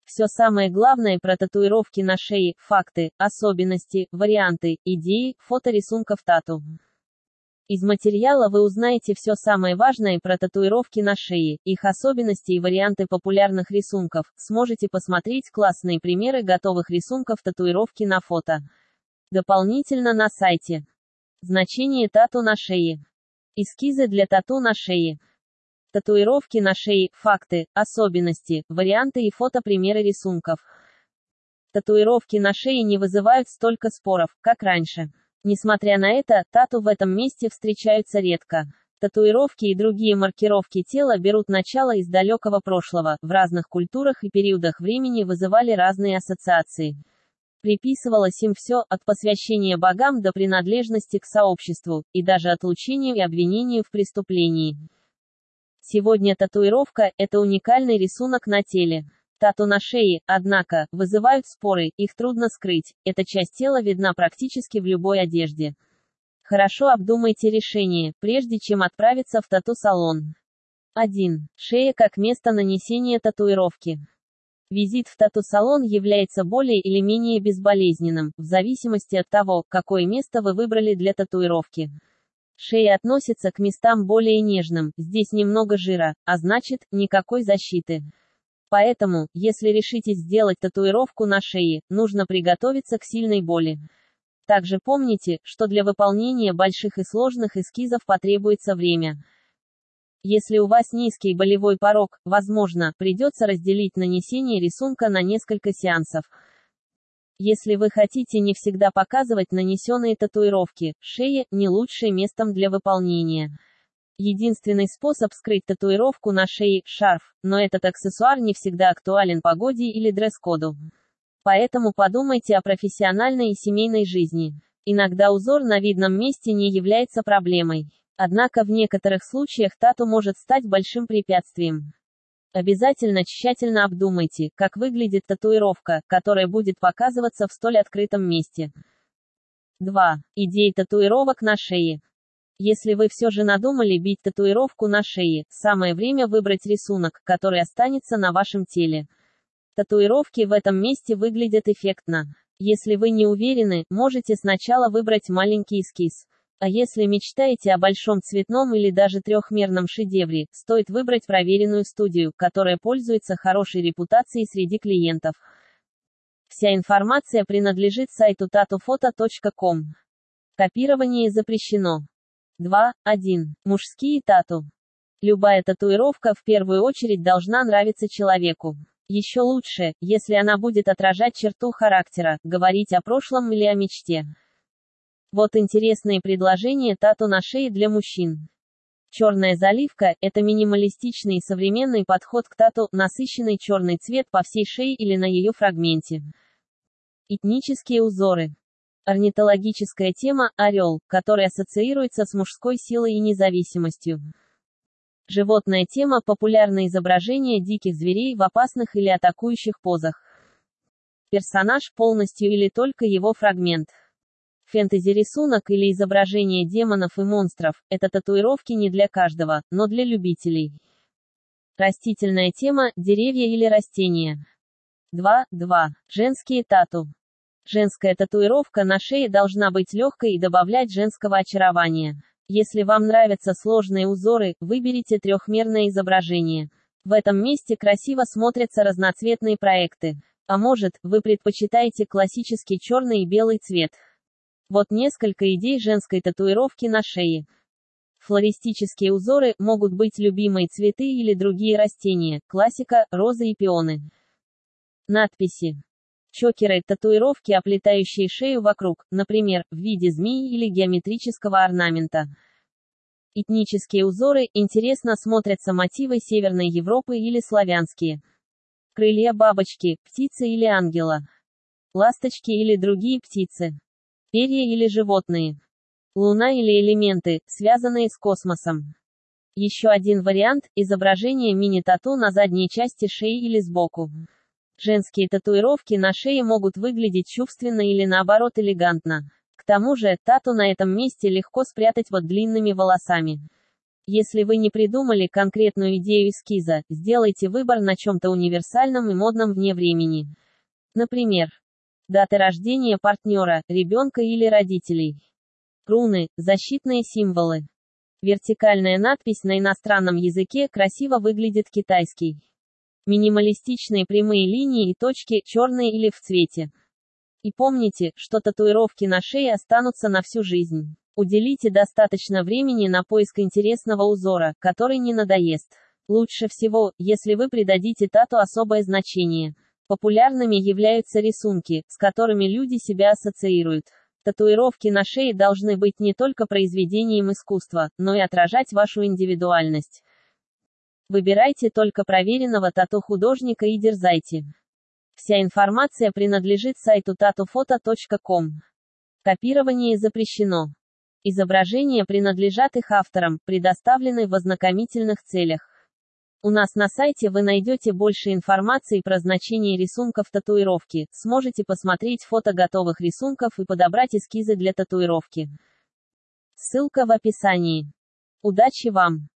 Все самое главное про татуировки на шее, факты, особенности, варианты, идеи, фото рисунков тату. Из материала вы узнаете все самое важное про татуировки на шее, их особенности и варианты популярных рисунков, сможете посмотреть классные примеры готовых рисунков татуировки на фото. Дополнительно на сайте. Значение тату на шее. Эскизы для тату на шее. Татуировки на шее, факты, особенности, варианты и фото-примеры рисунков. Татуировки на шее не вызывают столько споров, как раньше. Несмотря на это, тату в этом месте встречаются редко. Татуировки и другие маркировки тела берут начало из далекого прошлого, в разных культурах и периодах времени вызывали разные ассоциации. Приписывалось им все, от посвящения богам до принадлежности к сообществу, и даже отлучению и обвинению в преступлении. Сегодня татуировка – это уникальный рисунок на теле. Тату на шее, однако, вызывают споры, их трудно скрыть, эта часть тела видна практически в любой одежде. Хорошо обдумайте решение, прежде чем отправиться в тату-салон. 1. Шея как место нанесения татуировки. Визит в тату-салон является более или менее безболезненным, в зависимости от того, какое место вы выбрали для татуировки. Шея относится к местам более нежным, здесь немного жира, а значит, никакой защиты. Поэтому, если решитесь сделать татуировку на шее, нужно приготовиться к сильной боли. Также помните, что для выполнения больших и сложных эскизов потребуется время. Если у вас низкий болевой порог, возможно, придется разделить нанесение рисунка на несколько сеансов. Если вы хотите не всегда показывать нанесенные татуировки, шея – не лучшее местом для выполнения. Единственный способ скрыть татуировку на шее – шарф, но этот аксессуар не всегда актуален погоде или дресс-коду. Поэтому подумайте о профессиональной и семейной жизни. Иногда узор на видном месте не является проблемой. Однако в некоторых случаях тату может стать большим препятствием. Обязательно тщательно обдумайте, как выглядит татуировка, которая будет показываться в столь открытом месте. 2. Идеи татуировок на шее. Если вы все же надумали бить татуировку на шее, самое время выбрать рисунок, который останется на вашем теле. Татуировки в этом месте выглядят эффектно. Если вы не уверены, можете сначала выбрать маленький эскиз. А если мечтаете о большом цветном или даже трехмерном шедевре, стоит выбрать проверенную студию, которая пользуется хорошей репутацией среди клиентов. Вся информация принадлежит сайту tatufoto.com. Копирование запрещено. 2.1. Мужские тату. Любая татуировка в первую очередь должна нравиться человеку. Еще лучше, если она будет отражать черту характера, говорить о прошлом или о мечте. Вот интересные предложения тату на шее для мужчин. Черная заливка – это минималистичный и современный подход к тату, насыщенный черный цвет по всей шее или на ее фрагменте. Этнические узоры. Орнитологическая тема – орел, который ассоциируется с мужской силой и независимостью. Животная тема – популярное изображение диких зверей в опасных или атакующих позах. Персонаж полностью или только его фрагмент. Фэнтези-рисунок или изображение демонов и монстров – это татуировки не для каждого, но для любителей. Растительная тема – деревья или растения. 2.2. Женские тату. Женская татуировка на шее должна быть легкой и добавлять женского очарования. Если вам нравятся сложные узоры, выберите трехмерное изображение. В этом месте красиво смотрятся разноцветные проекты. А может, вы предпочитаете классический черный и белый цвет. Вот несколько идей женской татуировки на шее. Флористические узоры могут быть любимые цветы или другие растения, классика, розы и пионы. Надписи. Чокеры – татуировки, оплетающие шею вокруг, например, в виде змеи или геометрического орнамента. Этнические узоры – интересно смотрятся мотивы Северной Европы или славянские. Крылья бабочки, птицы или ангела. Ласточки или другие птицы. Перья или животные. Луна или элементы, связанные с космосом. Еще один вариант – изображение мини-тату на задней части шеи или сбоку. Женские татуировки на шее могут выглядеть чувственно или наоборот элегантно. К тому же, тату на этом месте легко спрятать под длинными волосами. Если вы не придумали конкретную идею эскиза, сделайте выбор на чем-то универсальном и модном вне времени. Например, даты рождения партнера, ребенка или родителей. Руны, защитные символы. Вертикальная надпись на иностранном языке красиво выглядит китайский. Минималистичные прямые линии и точки, черные или в цвете. И помните, что татуировки на шее останутся на всю жизнь. Уделите достаточно времени на поиск интересного узора, который не надоест. Лучше всего, если вы придадите тату особое значение. Популярными являются рисунки, с которыми люди себя ассоциируют. Татуировки на шее должны быть не только произведением искусства, но и отражать вашу индивидуальность. Выбирайте только проверенного тату-художника и дерзайте. Вся информация принадлежит сайту tatufoto.com. Копирование запрещено. Изображения принадлежат их авторам, предоставлены в ознакомительных целях. У нас на сайте вы найдете больше информации про значение рисунков татуировки, сможете посмотреть фото готовых рисунков и подобрать эскизы для татуировки. Ссылка в описании. Удачи вам!